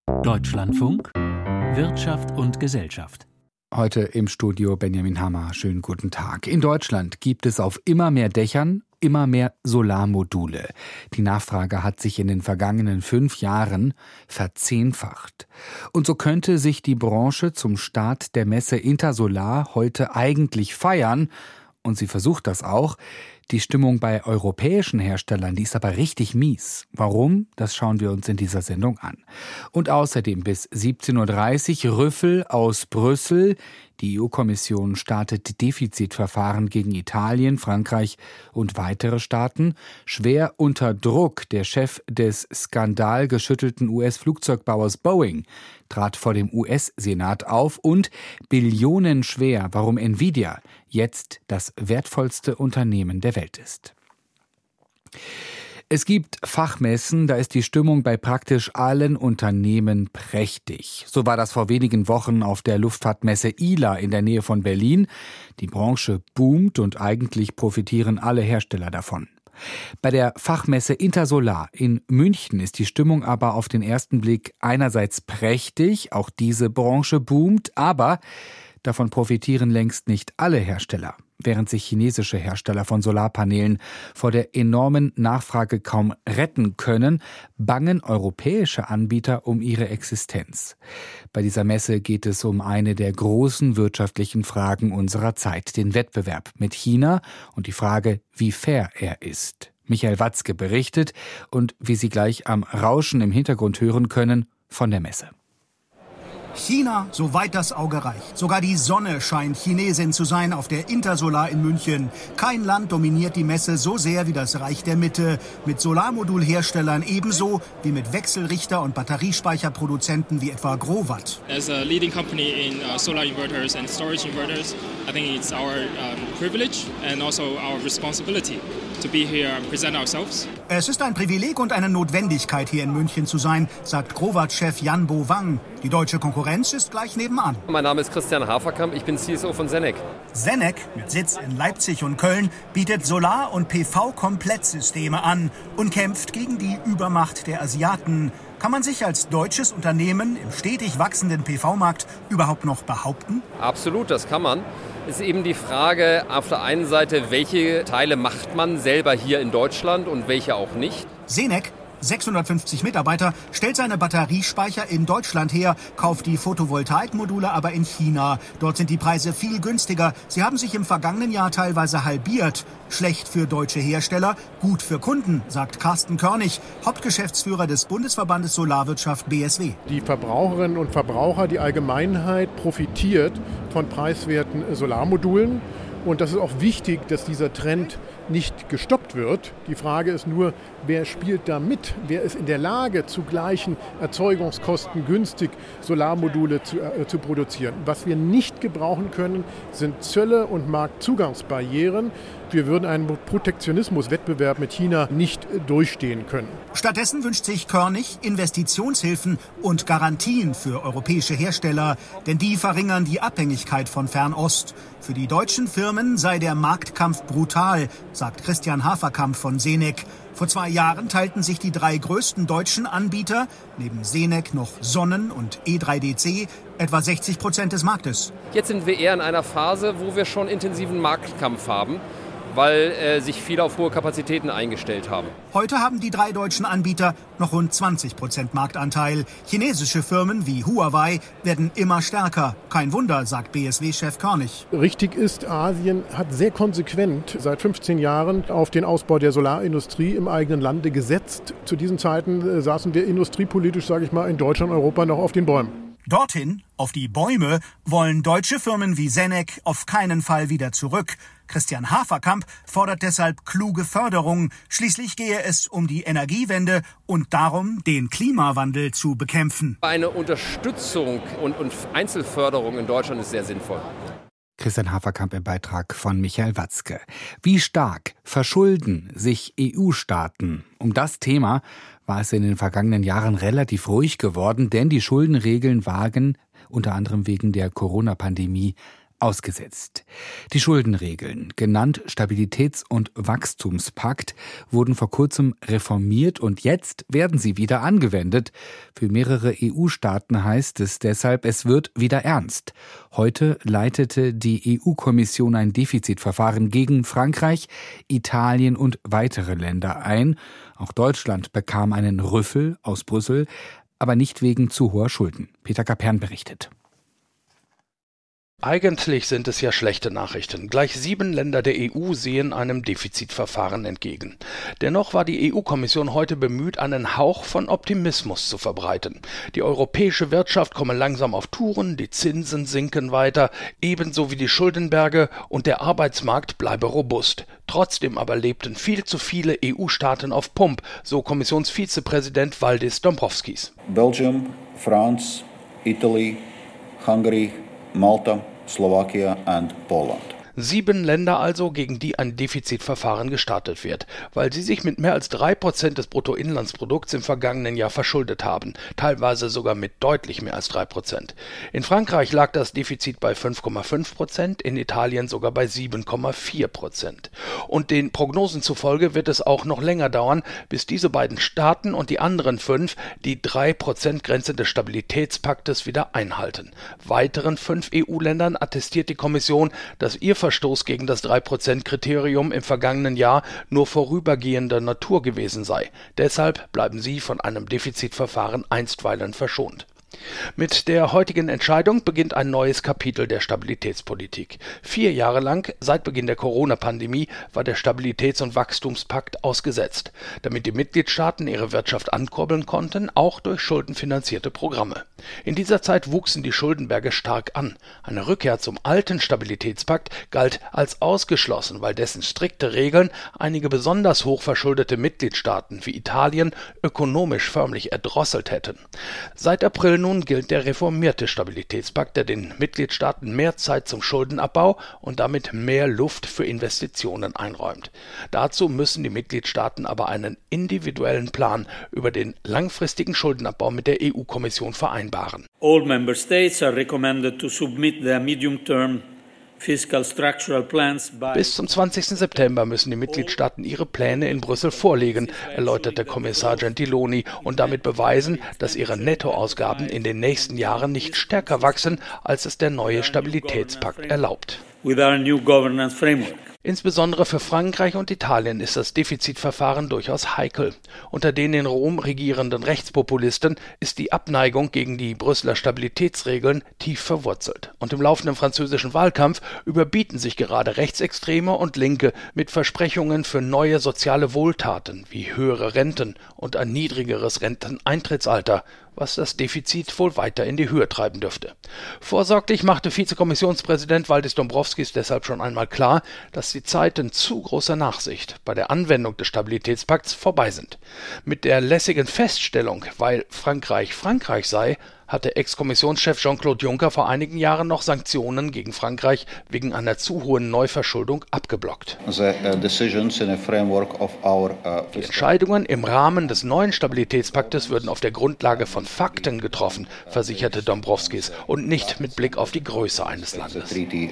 Deutschlandfunk Wirtschaft und Gesellschaft. Heute im Studio Benjamin Hammer. Schönen guten Tag. In Deutschland gibt es auf immer mehr Dächern immer mehr Solarmodule. Die Nachfrage hat sich in den vergangenen 5 Jahren verzehnfacht. Und so könnte sich die Branche zum Start der Messe Intersolar heute eigentlich feiern. Und sie versucht das auch. Die Stimmung bei europäischen Herstellern, die ist aber richtig mies. Warum? Das schauen wir uns in dieser Sendung an. Und außerdem bis 17.30 Uhr Rüffel aus Brüssel. Die EU-Kommission startet Defizitverfahren gegen Italien, Frankreich und weitere Staaten. Schwer unter Druck. Der Chef des skandalgeschüttelten US-Flugzeugbauers Boeing trat vor dem US-Senat auf und billionenschwer, warum Nvidia jetzt das wertvollste Unternehmen der Welt ist. Es gibt Fachmessen, da ist die Stimmung bei praktisch allen Unternehmen prächtig. So war das vor wenigen Wochen auf der Luftfahrtmesse ILA in der Nähe von Berlin. Die Branche boomt und eigentlich profitieren alle Hersteller davon. Bei der Fachmesse Intersolar in München ist die Stimmung aber auf den ersten Blick einerseits prächtig, auch diese Branche boomt, aber davon profitieren längst nicht alle Hersteller. Während sich chinesische Hersteller von Solarpanelen vor der enormen Nachfrage kaum retten können, bangen europäische Anbieter um ihre Existenz. Bei dieser Messe geht es um eine der großen wirtschaftlichen Fragen unserer Zeit, den Wettbewerb mit China und die Frage, wie fair er ist. Michael Watzke berichtet und wie Sie gleich am Rauschen im Hintergrund hören können, von der Messe. China, soweit das Auge reicht. Sogar die Sonne scheint Chinesin zu sein auf der Intersolar in München. Kein Land dominiert die Messe so sehr wie das Reich der Mitte. Mit Solarmodulherstellern ebenso wie mit Wechselrichter- und Batteriespeicherproduzenten wie etwa Growatt. As a leading company in solar inverters and storage inverters, I think it's our privilege and also our responsibility to be here and present ourselves. Es ist ein Privileg und eine Notwendigkeit, hier in München zu sein, sagt Growatt-Chef Yan-Bo Wang. Die deutsche Konkurrenz ist gleich nebenan. Mein Name ist Christian Haferkamp, ich bin CSO von Senec. Senec, mit Sitz in Leipzig und Köln, bietet Solar- und PV-Komplettsysteme an und kämpft gegen die Übermacht der Asiaten. Kann man sich als deutsches Unternehmen im stetig wachsenden PV-Markt überhaupt noch behaupten? Absolut, das kann man. Es ist eben die Frage, auf der einen Seite, welche Teile macht man selber hier in Deutschland und welche auch nicht. Senec, 650 Mitarbeiter, stellt seine Batteriespeicher in Deutschland her, kauft die Photovoltaikmodule aber in China. Dort sind die Preise viel günstiger. Sie haben sich im vergangenen Jahr teilweise halbiert. Schlecht für deutsche Hersteller, gut für Kunden, sagt Carsten Körnig, Hauptgeschäftsführer des Bundesverbandes Solarwirtschaft BSW. Die Verbraucherinnen und Verbraucher, die Allgemeinheit profitiert von preiswerten Solarmodulen. Und das ist auch wichtig, dass dieser Trend nicht gestoppt wird. Die Frage ist nur, wer spielt da mit? Wer ist in der Lage, zu gleichen Erzeugungskosten günstig Solarmodule zu produzieren? Was wir nicht gebrauchen können, sind Zölle und Marktzugangsbarrieren. Wir würden einen Protektionismuswettbewerb mit China nicht durchstehen können. Stattdessen wünscht sich Körnig Investitionshilfen und Garantien für europäische Hersteller, denn die verringern die Abhängigkeit von Fernost. Für die deutschen Firmen sei der Marktkampf brutal, sagt Christian Haferkamp von Senec. Vor 2 Jahren teilten sich die 3 größten deutschen Anbieter, neben Senec noch Sonnen und E3DC, etwa 60% des Marktes. Jetzt sind wir eher in einer Phase, wo wir schon intensiven Marktkampf haben, weil sich viele auf hohe Kapazitäten eingestellt haben. Heute haben die 3 deutschen Anbieter noch rund 20% Marktanteil. Chinesische Firmen wie Huawei werden immer stärker. Kein Wunder, sagt BSW-Chef Körnig. Richtig ist, Asien hat sehr konsequent seit 15 Jahren auf den Ausbau der Solarindustrie im eigenen Lande gesetzt. Zu diesen Zeiten saßen wir industriepolitisch, sage ich mal, in Deutschland und Europa noch auf den Bäumen. Dorthin, auf die Bäume, wollen deutsche Firmen wie Senec auf keinen Fall wieder zurück. Christian Haferkamp fordert deshalb kluge Förderung. Schließlich gehe es um die Energiewende und darum, den Klimawandel zu bekämpfen. Eine Unterstützung und Einzelförderung in Deutschland ist sehr sinnvoll. Christian Haferkamp im Beitrag von Michael Watzke. Wie stark verschulden sich EU-Staaten? Um das Thema war es in den vergangenen Jahren relativ ruhig geworden, denn die Schuldenregeln waren unter anderem wegen der Corona-Pandemie ausgesetzt. Die Schuldenregeln, genannt Stabilitäts- und Wachstumspakt, wurden vor kurzem reformiert und jetzt werden sie wieder angewendet. Für mehrere EU-Staaten heißt es deshalb, es wird wieder ernst. Heute leitete die EU-Kommission ein Defizitverfahren gegen Frankreich, Italien und weitere Länder ein. Auch Deutschland bekam einen Rüffel aus Brüssel, aber nicht wegen zu hoher Schulden. Peter Kapern berichtet. Eigentlich sind es ja schlechte Nachrichten. Gleich 7 Länder der EU sehen einem Defizitverfahren entgegen. Dennoch war die EU-Kommission heute bemüht, einen Hauch von Optimismus zu verbreiten. Die europäische Wirtschaft komme langsam auf Touren, die Zinsen sinken weiter, ebenso wie die Schuldenberge und der Arbeitsmarkt bleibe robust. Trotzdem aber lebten viel zu viele EU-Staaten auf Pump, so Kommissionsvizepräsident Valdis Dombrovskis. Belgium, France, Italy, Hungary, Malta, Slovakia and Poland. 7 Länder also, gegen die ein Defizitverfahren gestartet wird, weil sie sich mit mehr als 3% des Bruttoinlandsprodukts im vergangenen Jahr verschuldet haben, teilweise sogar mit deutlich mehr als 3%. In Frankreich lag das Defizit bei 5,5%, in Italien sogar bei 7,4%. Und den Prognosen zufolge wird es auch noch länger dauern, bis diese beiden Staaten und die anderen 5 die 3%-Grenze des Stabilitätspaktes wieder einhalten. Weiteren 5 EU-Ländern attestiert die Kommission, dass ihr Verstoß gegen das 3%-Kriterium im vergangenen Jahr nur vorübergehender Natur gewesen sei. Deshalb bleiben sie von einem Defizitverfahren einstweilen verschont. Mit der heutigen Entscheidung beginnt ein neues Kapitel der Stabilitätspolitik. 4 Jahre lang, seit Beginn der Corona-Pandemie, war der Stabilitäts- und Wachstumspakt ausgesetzt, damit die Mitgliedstaaten ihre Wirtschaft ankurbeln konnten, auch durch schuldenfinanzierte Programme. In dieser Zeit wuchsen die Schuldenberge stark an. Eine Rückkehr zum alten Stabilitätspakt galt als ausgeschlossen, weil dessen strikte Regeln einige besonders hochverschuldete Mitgliedstaaten wie Italien ökonomisch förmlich erdrosselt hätten. Seit April nun gilt der reformierte Stabilitätspakt, der den Mitgliedstaaten mehr Zeit zum Schuldenabbau und damit mehr Luft für Investitionen einräumt. Dazu müssen die Mitgliedstaaten aber einen individuellen Plan über den langfristigen Schuldenabbau mit der EU-Kommission vereinbaren. All member states are recommended to submit their medium-term fiscal structural plans by Bis zum 20. September müssen die Mitgliedstaaten ihre Pläne in Brüssel vorlegen, erläuterte Kommissar Gentiloni, und damit beweisen, dass ihre Nettoausgaben in den nächsten Jahren nicht stärker wachsen, als es der neue Stabilitätspakt erlaubt. with our new governance framework. Insbesondere für Frankreich und Italien ist das Defizitverfahren durchaus heikel. Unter den in Rom regierenden Rechtspopulisten ist die Abneigung gegen die Brüsseler Stabilitätsregeln tief verwurzelt. Und im laufenden französischen Wahlkampf überbieten sich gerade Rechtsextreme und Linke mit Versprechungen für neue soziale Wohltaten wie höhere Renten und ein niedrigeres Renteneintrittsalter, was das Defizit wohl weiter in die Höhe treiben dürfte. Vorsorglich machte Vizekommissionspräsident Valdis Dombrovskis deshalb schon einmal klar, dass die Zeiten zu großer Nachsicht bei der Anwendung des Stabilitätspakts vorbei sind. Mit der lässigen Feststellung, weil Frankreich Frankreich sei, hatte Ex-Kommissionschef Jean-Claude Juncker vor einigen Jahren noch Sanktionen gegen Frankreich wegen einer zu hohen Neuverschuldung abgeblockt. Die Entscheidungen im Rahmen des neuen Stabilitätspaktes würden auf der Grundlage von Fakten getroffen, versicherte Dombrovskis, und nicht mit Blick auf die Größe eines Landes.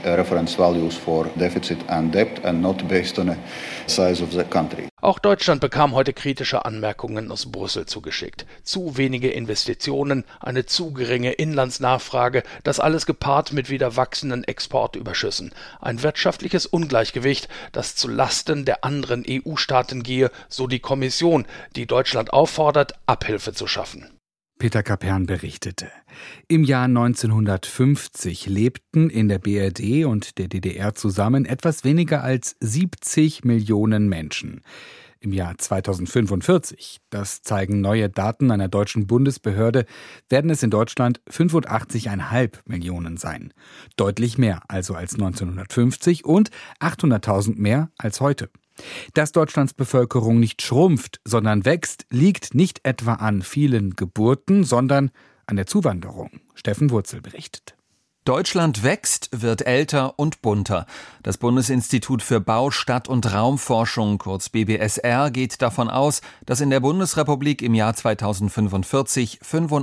Auch Deutschland bekam heute kritische Anmerkungen aus Brüssel zugeschickt. Zu wenige Investitionen, eine zu geringe Inlandsnachfrage, das alles gepaart mit wieder wachsenden Exportüberschüssen. Ein wirtschaftliches Ungleichgewicht, das zu Lasten der anderen EU-Staaten gehe, so die Kommission, die Deutschland auffordert, Abhilfe zu schaffen. Peter Kapern berichtete. Im Jahr 1950 lebten in der BRD und der DDR zusammen etwas weniger als 70 Millionen Menschen. Im Jahr 2045, das zeigen neue Daten einer deutschen Bundesbehörde, werden es in Deutschland 85,5 Millionen sein. Deutlich mehr also als 1950 und 800.000 mehr als heute. Dass Deutschlands Bevölkerung nicht schrumpft, sondern wächst, liegt nicht etwa an vielen Geburten, sondern an der Zuwanderung. Steffen Wurzel berichtet. Deutschland wächst, wird älter und bunter. Das Bundesinstitut für Bau-, Stadt- und Raumforschung, kurz BBSR, geht davon aus, dass in der Bundesrepublik im Jahr 2045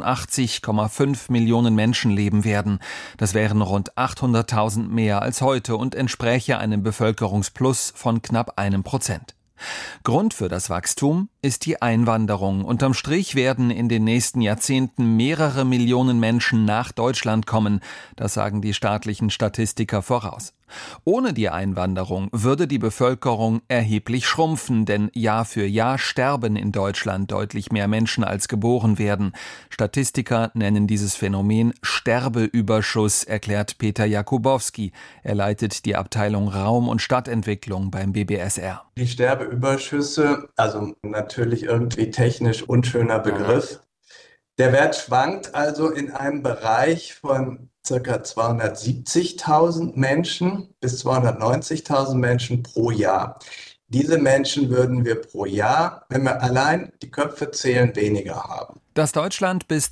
85,5 Millionen Menschen leben werden. Das wären rund 800.000 mehr als heute und entspräche einem Bevölkerungsplus von knapp 1%. Grund für das Wachstum ist die Einwanderung. Unterm Strich werden in den nächsten Jahrzehnten mehrere Millionen Menschen nach Deutschland kommen. Das sagen die staatlichen Statistiker voraus. Ohne die Einwanderung würde die Bevölkerung erheblich schrumpfen, denn Jahr für Jahr sterben in Deutschland deutlich mehr Menschen als geboren werden. Statistiker nennen dieses Phänomen Sterbeüberschuss, erklärt Peter Jakubowski. Er leitet die Abteilung Raum- und Stadtentwicklung beim BBSR. Die Sterbeüberschüsse, also natürlich irgendwie technisch unschöner Begriff. Der Wert schwankt also in einem Bereich von ca. 270.000 Menschen bis 290.000 Menschen pro Jahr. Diese Menschen würden wir pro Jahr, wenn wir allein die Köpfe zählen, weniger haben. Dass Deutschland bis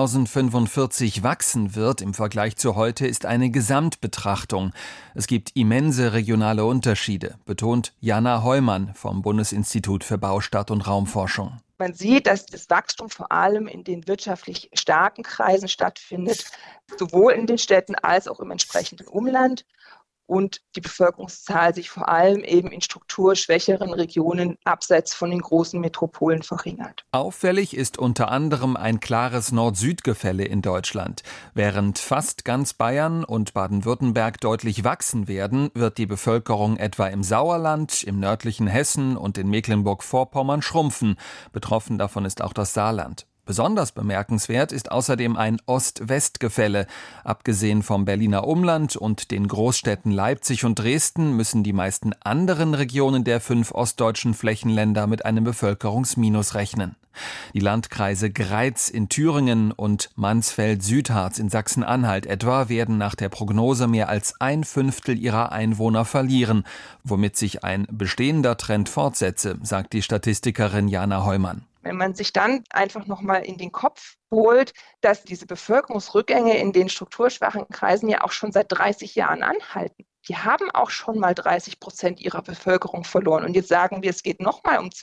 2045 wachsen wird im Vergleich zu heute, ist eine Gesamtbetrachtung. Es gibt immense regionale Unterschiede, betont Jana Heumann vom Bundesinstitut für Bau-, Stadt- und Raumforschung. Man sieht, dass das Wachstum vor allem in den wirtschaftlich starken Kreisen stattfindet, sowohl in den Städten als auch im entsprechenden Umland. Und die Bevölkerungszahl sich vor allem eben in strukturschwächeren Regionen abseits von den großen Metropolen verringert. Auffällig ist unter anderem ein klares Nord-Süd-Gefälle in Deutschland. Während fast ganz Bayern und Baden-Württemberg deutlich wachsen werden, wird die Bevölkerung etwa im Sauerland, im nördlichen Hessen und in Mecklenburg-Vorpommern schrumpfen. Betroffen davon ist auch das Saarland. Besonders bemerkenswert ist außerdem ein Ost-West-Gefälle. Abgesehen vom Berliner Umland und den Großstädten Leipzig und Dresden müssen die meisten anderen Regionen der 5 ostdeutschen Flächenländer mit einem Bevölkerungsminus rechnen. Die Landkreise Greiz in Thüringen und Mansfeld-Südharz in Sachsen-Anhalt etwa werden nach der Prognose mehr als 1/5 ihrer Einwohner verlieren, womit sich ein bestehender Trend fortsetze, sagt die Statistikerin Jana Heumann. Wenn man sich dann einfach nochmal in den Kopf holt, dass diese Bevölkerungsrückgänge in den strukturschwachen Kreisen ja auch schon seit 30 Jahren anhalten. Die haben auch schon mal 30% ihrer Bevölkerung verloren. Und jetzt sagen wir, es geht nochmal um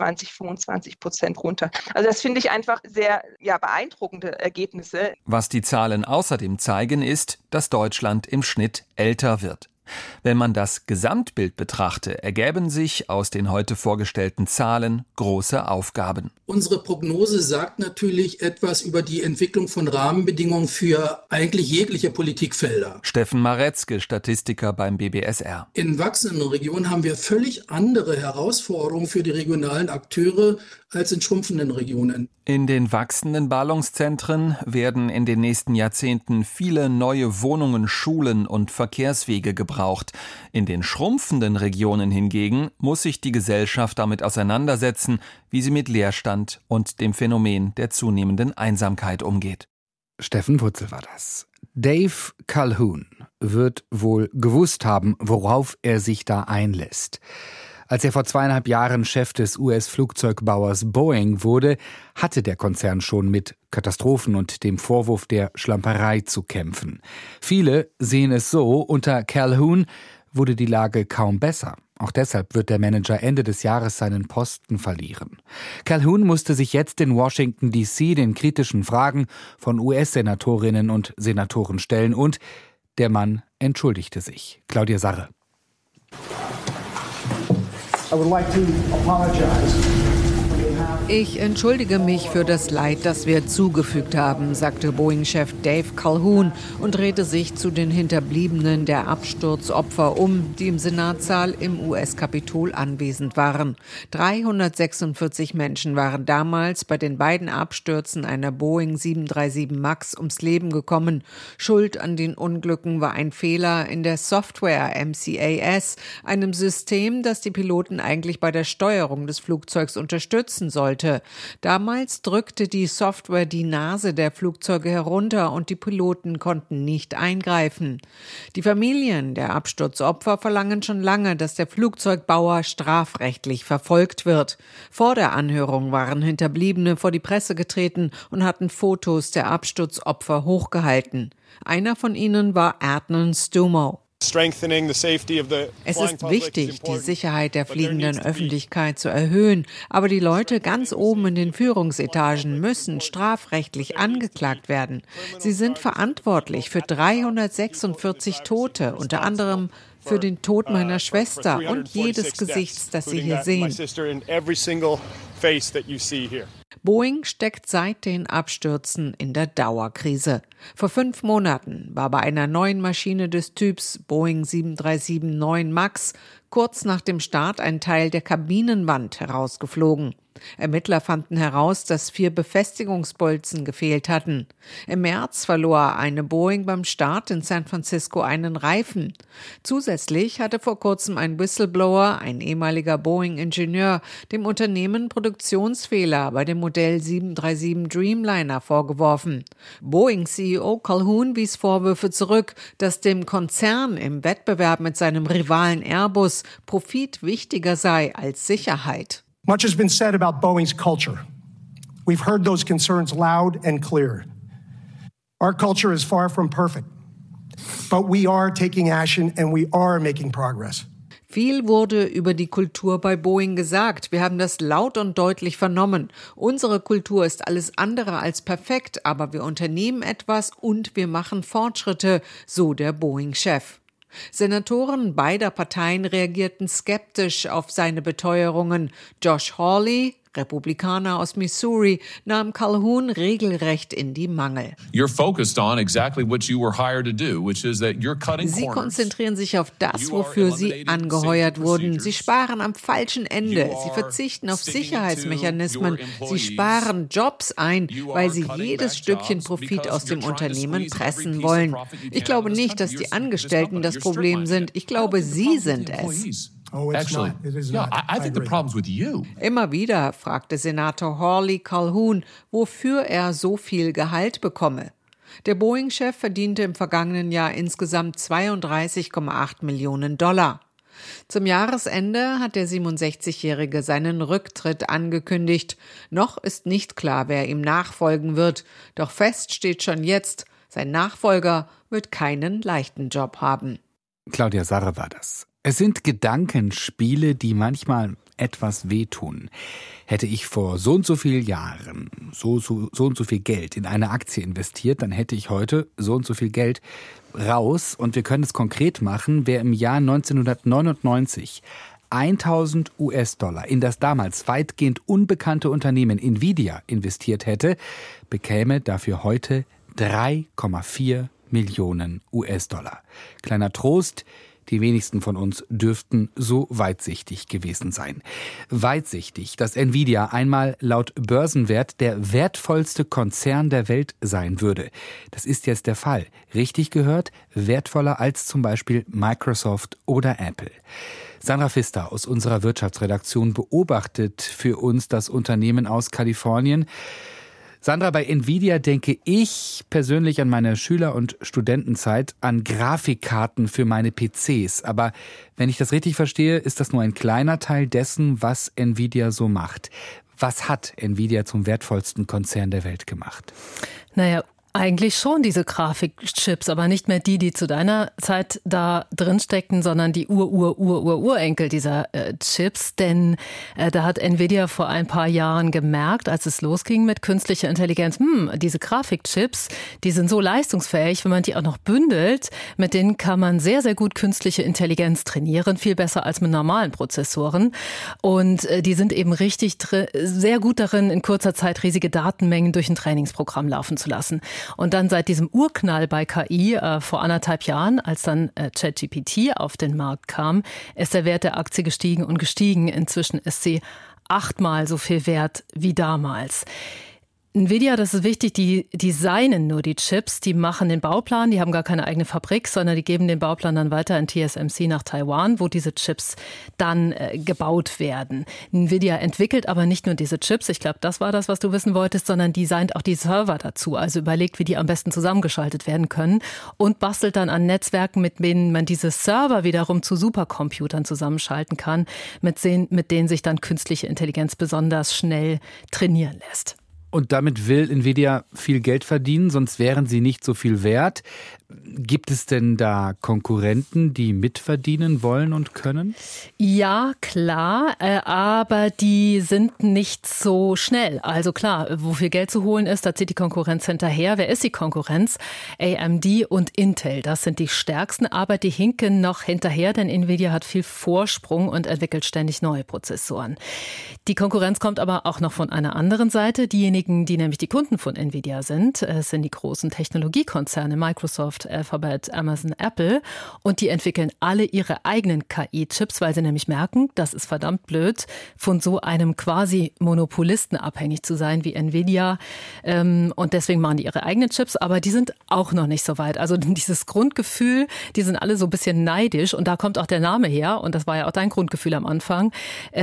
20-25% runter. Also das finde ich einfach sehr beeindruckende Ergebnisse. Was die Zahlen außerdem zeigen, ist, dass Deutschland im Schnitt älter wird. Wenn man das Gesamtbild betrachte, ergäben sich aus den heute vorgestellten Zahlen große Aufgaben. Unsere Prognose sagt natürlich etwas über die Entwicklung von Rahmenbedingungen für eigentlich jegliche Politikfelder. Steffen Maretzke, Statistiker beim BBSR. In wachsenden Regionen haben wir völlig andere Herausforderungen für die regionalen Akteure als in schrumpfenden Regionen. In den wachsenden Ballungszentren werden in den nächsten Jahrzehnten viele neue Wohnungen, Schulen und Verkehrswege gebraucht. In den schrumpfenden Regionen hingegen muss sich die Gesellschaft damit auseinandersetzen, wie sie mit Leerstand und dem Phänomen der zunehmenden Einsamkeit umgeht. Steffen Putzel war das. Dave Calhoun wird wohl gewusst haben, worauf er sich da einlässt. Als er vor 2,5 Jahren Chef des US-Flugzeugbauers Boeing wurde, hatte der Konzern schon mit Katastrophen und dem Vorwurf der Schlamperei zu kämpfen. Viele sehen es so, unter Calhoun wurde die Lage kaum besser. Auch deshalb wird der Manager Ende des Jahres seinen Posten verlieren. Calhoun musste sich jetzt in Washington D.C. den kritischen Fragen von US-Senatorinnen und Senatoren stellen und der Mann entschuldigte sich. Claudia Sarre. Ich entschuldige mich für das Leid, das wir zugefügt haben, sagte Boeing-Chef Dave Calhoun und drehte sich zu den Hinterbliebenen der Absturzopfer um, die im Senatssaal im US-Kapitol anwesend waren. 346 Menschen waren damals bei den beiden Abstürzen einer Boeing 737 MAX ums Leben gekommen. Schuld an den Unglücken war ein Fehler in der Software MCAS, einem System, das die Piloten eigentlich bei der Steuerung des Flugzeugs unterstützen soll. sollte. Damals drückte die Software die Nase der Flugzeuge herunter und die Piloten konnten nicht eingreifen. Die Familien der Absturzopfer verlangen schon lange, dass der Flugzeugbauer strafrechtlich verfolgt wird. Vor der Anhörung waren Hinterbliebene vor die Presse getreten und hatten Fotos der Absturzopfer hochgehalten. Einer von ihnen war Adnan Stumo. Es ist wichtig, die Sicherheit der fliegenden Öffentlichkeit zu erhöhen, aber die Leute ganz oben in den Führungsetagen müssen strafrechtlich angeklagt werden. Sie sind verantwortlich für 346 Tote, unter anderem für den Tod meiner Schwester und jedes Gesichts, das Sie hier sehen. Boeing steckt seit den Abstürzen in der Dauerkrise. Vor 5 Monaten war bei einer neuen Maschine des Typs Boeing 737-9 MAX kurz nach dem Start ein Teil der Kabinenwand herausgeflogen. Ermittler fanden heraus, dass 4 Befestigungsbolzen gefehlt hatten. Im März verlor eine Boeing beim Start in San Francisco einen Reifen. Zusätzlich hatte vor kurzem ein Whistleblower, ein ehemaliger Boeing-Ingenieur, dem Unternehmen Produktionsfehler bei dem Modell 737 Dreamliner vorgeworfen. Boeing-CEO Calhoun wies Vorwürfe zurück, dass dem Konzern im Wettbewerb mit seinem Rivalen Airbus Profit wichtiger sei als Sicherheit. Much has been said about Boeing's culture. We've heard those concerns loud and clear. Our culture is far from perfect, but we are taking action and we are making progress. Viel wurde über die Kultur bei Boeing gesagt. Wir haben das laut und deutlich vernommen. Unsere Kultur ist alles andere als perfekt, aber wir unternehmen etwas und wir machen Fortschritte, so der Boeing-Chef. Senatoren beider Parteien reagierten skeptisch auf seine Beteuerungen. Josh Hawley, Republikaner aus Missouri, nahm Calhoun regelrecht in die Mangel. Sie konzentrieren sich auf das, wofür sie angeheuert wurden. Sie sparen am falschen Ende. Sie verzichten auf Sicherheitsmechanismen. Sie sparen Jobs ein, weil sie jedes Stückchen Profit aus dem Unternehmen pressen wollen. Ich glaube nicht, dass die Angestellten das Problem sind. Ich glaube, sie sind es. Immer wieder fragte Senator Hawley Calhoun, wofür er so viel Gehalt bekomme. Der Boeing-Chef verdiente im vergangenen Jahr insgesamt $32,8 Millionen. Zum Jahresende hat der 67-Jährige seinen Rücktritt angekündigt. Noch ist nicht klar, wer ihm nachfolgen wird. Doch fest steht schon jetzt, sein Nachfolger wird keinen leichten Job haben. Claudia Sarre war das. Es sind Gedankenspiele, die manchmal etwas wehtun. Hätte ich vor so und so vielen Jahren so und so viel Geld in eine Aktie investiert, dann hätte ich heute so und so viel Geld raus. Und wir können es konkret machen. Wer im Jahr 1999 $1.000 in das damals weitgehend unbekannte Unternehmen Nvidia investiert hätte, bekäme dafür heute 3,4 Millionen $. Kleiner Trost. Die wenigsten von uns dürften so weitsichtig gewesen sein. Weitsichtig, dass Nvidia einmal laut Börsenwert der wertvollste Konzern der Welt sein würde. Das ist jetzt der Fall. Richtig gehört, wertvoller als zum Beispiel Microsoft oder Apple. Sandra Pfister aus unserer Wirtschaftsredaktion beobachtet für uns das Unternehmen aus Kalifornien. Sandra, bei Nvidia denke ich persönlich an meine Schüler- und Studentenzeit, an Grafikkarten für meine PCs. Aber wenn ich das richtig verstehe, ist das nur ein kleiner Teil dessen, was Nvidia so macht. Was hat Nvidia zum wertvollsten Konzern der Welt gemacht? Naja, eigentlich schon diese Grafikchips, aber nicht mehr die zu deiner Zeit da drin steckten, sondern die Urenkel dieser Chips. Denn da hat Nvidia vor ein paar Jahren gemerkt, als es losging mit künstlicher Intelligenz, diese Grafikchips, die sind so leistungsfähig, wenn man die auch noch bündelt, mit denen kann man sehr, sehr gut künstliche Intelligenz trainieren, viel besser als mit normalen Prozessoren. Und die sind eben richtig sehr gut darin, in kurzer Zeit riesige Datenmengen durch ein Trainingsprogramm laufen zu lassen. Und dann seit diesem Urknall bei KI vor 1,5 Jahren, als dann ChatGPT auf den Markt kam, ist der Wert der Aktie gestiegen und gestiegen. Inzwischen ist sie 8-mal so viel wert wie damals. Nvidia, das ist wichtig, die designen nur die Chips, die machen den Bauplan, die haben gar keine eigene Fabrik, sondern die geben den Bauplan dann weiter in TSMC nach Taiwan, wo diese Chips dann gebaut werden. Nvidia entwickelt aber nicht nur diese Chips, ich glaube, das war das, was du wissen wolltest, sondern designt auch die Server dazu, also überlegt, wie die am besten zusammengeschaltet werden können und bastelt dann an Netzwerken, mit denen man diese Server wiederum zu Supercomputern zusammenschalten kann, mit denen sich dann künstliche Intelligenz besonders schnell trainieren lässt. Und damit will Nvidia viel Geld verdienen, sonst wären sie nicht so viel wert. Gibt es denn da Konkurrenten, die mitverdienen wollen und können? Ja, klar, aber die sind nicht so schnell. Also klar, wo viel Geld zu holen ist, da zieht die Konkurrenz hinterher. Wer ist die Konkurrenz? AMD und Intel, das sind die stärksten, aber die hinken noch hinterher, denn Nvidia hat viel Vorsprung und entwickelt ständig neue Prozessoren. Die Konkurrenz kommt aber auch noch von einer anderen Seite. Diejenigen, die nämlich die Kunden von Nvidia sind die großen Technologiekonzerne Microsoft, Alphabet, Amazon, Apple, und die entwickeln alle ihre eigenen KI-Chips, weil sie nämlich merken, das ist verdammt blöd, von so einem quasi Monopolisten abhängig zu sein wie Nvidia, und deswegen machen die ihre eigenen Chips, aber die sind auch noch nicht so weit. Also dieses Grundgefühl, die sind alle so ein bisschen neidisch und da kommt auch der Name her und das war ja auch dein Grundgefühl am Anfang.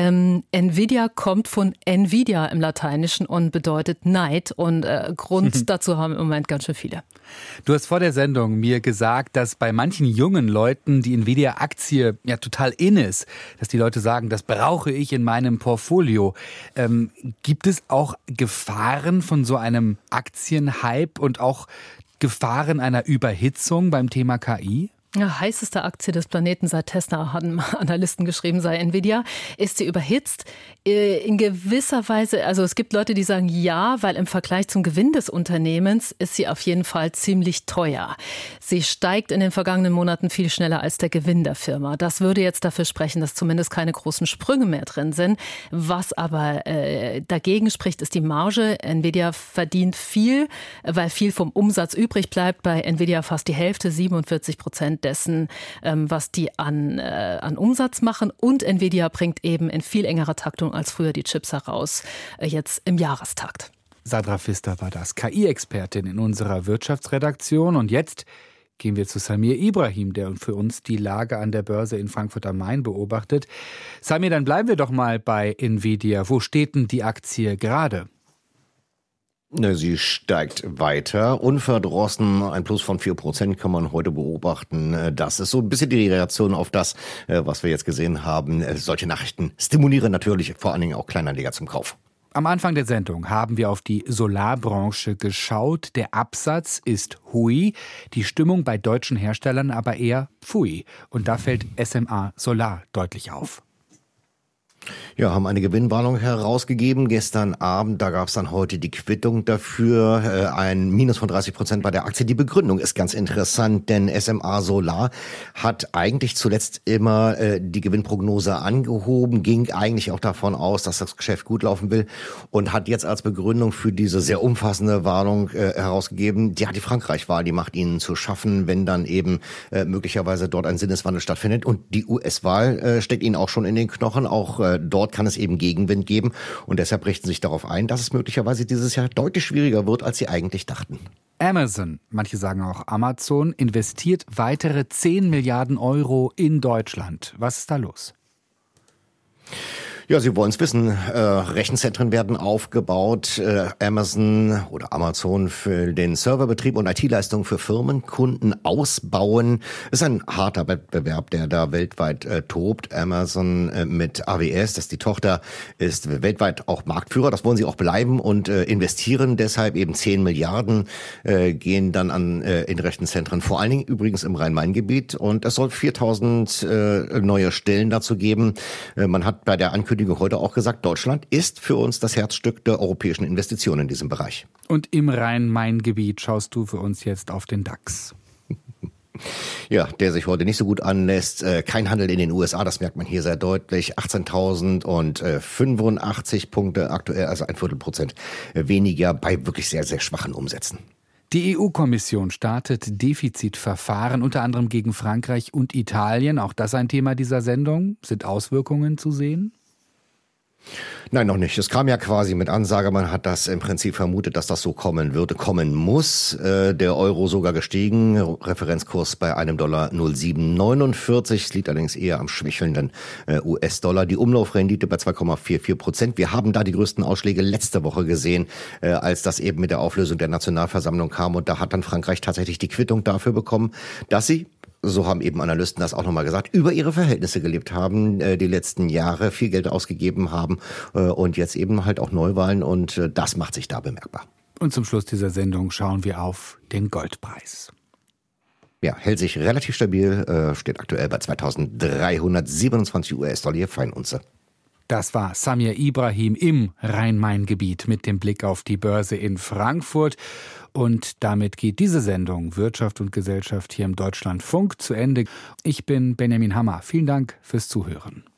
Nvidia kommt von Nvidia im Lateinischen und bedeutet Neid und Grund dazu haben im Moment ganz schön viele. Du hast vor der Sendung mir gesagt, dass bei manchen jungen Leuten die Nvidia-Aktie ja total in ist. Dass die Leute sagen, das brauche ich in meinem Portfolio. Gibt es auch Gefahren von so einem Aktienhype und auch Gefahren einer Überhitzung beim Thema KI? Ja, heißeste Aktie des Planeten seit Tesla, haben Analysten geschrieben, sei Nvidia. Ist sie überhitzt? In gewisser Weise, also es gibt Leute, die sagen ja, weil im Vergleich zum Gewinn des Unternehmens ist sie auf jeden Fall ziemlich teuer. Sie steigt in den vergangenen Monaten viel schneller als der Gewinn der Firma. Das würde jetzt dafür sprechen, dass zumindest keine großen Sprünge mehr drin sind. Was aber dagegen spricht, ist die Marge. Nvidia verdient viel, weil viel vom Umsatz übrig bleibt. Bei Nvidia fast die Hälfte, 47% dessen, was die an Umsatz machen. Und Nvidia bringt eben in viel engerer Taktung als früher die Chips heraus, jetzt im Jahrestakt. Sadra Pfister war das, KI-Expertin in unserer Wirtschaftsredaktion. Und jetzt gehen wir zu Samir Ibrahim, der für uns die Lage an der Börse in Frankfurt am Main beobachtet. Samir, dann bleiben wir doch mal bei Nvidia. Wo steht denn die Aktie gerade? Sie steigt weiter, unverdrossen, ein Plus von 4% kann man heute beobachten. Das ist so ein bisschen die Reaktion auf das, was wir jetzt gesehen haben. Solche Nachrichten stimulieren natürlich vor allen Dingen auch Kleinanleger zum Kauf. Am Anfang der Sendung haben wir auf die Solarbranche geschaut. Der Absatz ist hui, die Stimmung bei deutschen Herstellern aber eher pfui. Und da fällt SMA Solar deutlich auf. Ja, haben eine Gewinnwarnung herausgegeben gestern Abend. Da gab es dann heute die Quittung dafür. Ein Minus von 30% bei der Aktie. Die Begründung ist ganz interessant, denn SMA Solar hat eigentlich zuletzt immer die Gewinnprognose angehoben, ging eigentlich auch davon aus, dass das Geschäft gut laufen will und hat jetzt als Begründung für diese sehr umfassende Warnung herausgegeben, ja, die Frankreich-Wahl, die macht ihnen zu schaffen, wenn dann eben möglicherweise dort ein Sinneswandel stattfindet. Und die US-Wahl steckt ihnen auch schon in den Knochen. Auch dort kann es eben Gegenwind geben und deshalb richten sie sich darauf ein, dass es möglicherweise dieses Jahr deutlich schwieriger wird, als sie eigentlich dachten. Amazon, manche sagen auch Amazon, investiert weitere 10 Milliarden Euro in Deutschland. Was ist da los? Ja, Sie wollen es wissen. Rechenzentren werden aufgebaut. Amazon oder Amazon für den Serverbetrieb und IT-Leistungen für Firmenkunden ausbauen. Das ist ein harter Wettbewerb, der da weltweit tobt. Amazon mit AWS, das ist die Tochter, ist weltweit auch Marktführer. Das wollen sie auch bleiben und investieren. Deshalb eben 10 Milliarden gehen dann in Rechenzentren, vor allen Dingen übrigens im Rhein-Main-Gebiet. Und es soll 4000 neue Stellen dazu geben. Man hat bei der Ankündigung heute auch gesagt, Deutschland ist für uns das Herzstück der europäischen Investitionen in diesem Bereich. Und im Rhein-Main-Gebiet schaust du für uns jetzt auf den DAX. Ja, der sich heute nicht so gut anlässt. Kein Handel in den USA, das merkt man hier sehr deutlich. 18.085 Punkte aktuell, also 0,25% weniger bei wirklich sehr, sehr schwachen Umsätzen. Die EU-Kommission startet Defizitverfahren, unter anderem gegen Frankreich und Italien. Auch das ein Thema dieser Sendung. Sind Auswirkungen zu sehen? Nein, noch nicht. Es kam ja quasi mit Ansage. Man hat das im Prinzip vermutet, dass das so kommen würde, kommen muss. Der Euro sogar gestiegen. Referenzkurs bei einem Dollar 0,749. Es liegt allerdings eher am schwächelnden US-Dollar. Die Umlaufrendite bei 2,44%. Wir haben da die größten Ausschläge letzte Woche gesehen, als das eben mit der Auflösung der Nationalversammlung kam. Und da hat dann Frankreich tatsächlich die Quittung dafür bekommen, dass sie, so haben eben Analysten das auch nochmal gesagt, über ihre Verhältnisse gelebt haben, die letzten Jahre viel Geld ausgegeben haben und jetzt eben halt auch Neuwahlen und das macht sich da bemerkbar. Und zum Schluss dieser Sendung schauen wir auf den Goldpreis. Ja, hält sich relativ stabil, steht aktuell bei 2.327 US-Dollar je Feinunze. Das war Samir Ibrahim im Rhein-Main-Gebiet mit dem Blick auf die Börse in Frankfurt. Und damit geht diese Sendung Wirtschaft und Gesellschaft hier im Deutschlandfunk zu Ende. Ich bin Benjamin Hammer. Vielen Dank fürs Zuhören.